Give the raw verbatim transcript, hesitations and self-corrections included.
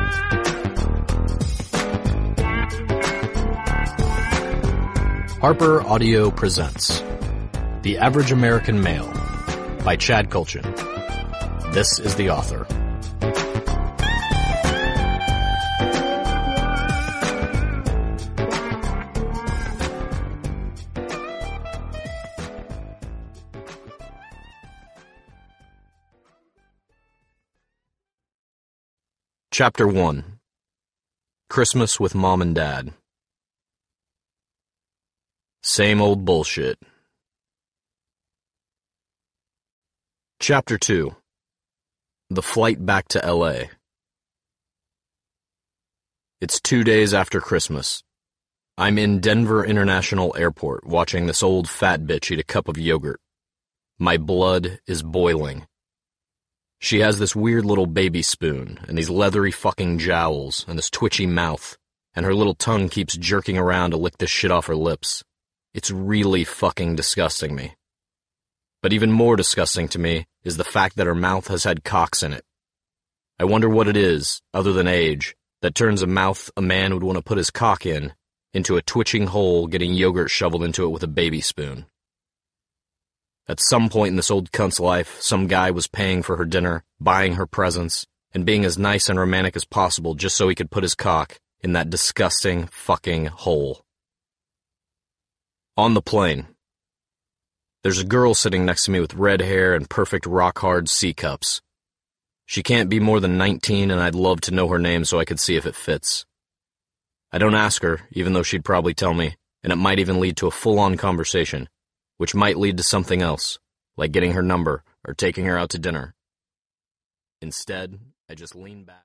Harper Audio presents The Average American Male by Chad Kultgen. This is the author. Chapter one. Christmas with Mom and Dad. Same old bullshit. Chapter two. The flight back to L A. It's two days after Christmas. I'm in Denver International Airport watching this old fat bitch eat a cup of yogurt. My blood is boiling. She has this weird little baby spoon, and these leathery fucking jowls, and this twitchy mouth, and her little tongue keeps jerking around to lick this shit off her lips. It's really fucking disgusting me. But even more disgusting to me is the fact that her mouth has had cocks in it. I wonder what it is, other than age, that turns a mouth a man would want to put his cock in into a twitching hole getting yogurt shoveled into it with a baby spoon. At some point in this old cunt's life, some guy was paying for her dinner, buying her presents, and being as nice and romantic as possible just so he could put his cock in that disgusting fucking hole. On the plane. There's a girl sitting next to me with red hair and perfect rock-hard C-cups. She can't be more than nineteen, and I'd love to know her name so I could see if it fits. I don't ask her, even though she'd probably tell me, and it might even lead to a full-on conversation, which might lead to something else, like getting her number or taking her out to dinner. Instead, I just lean back.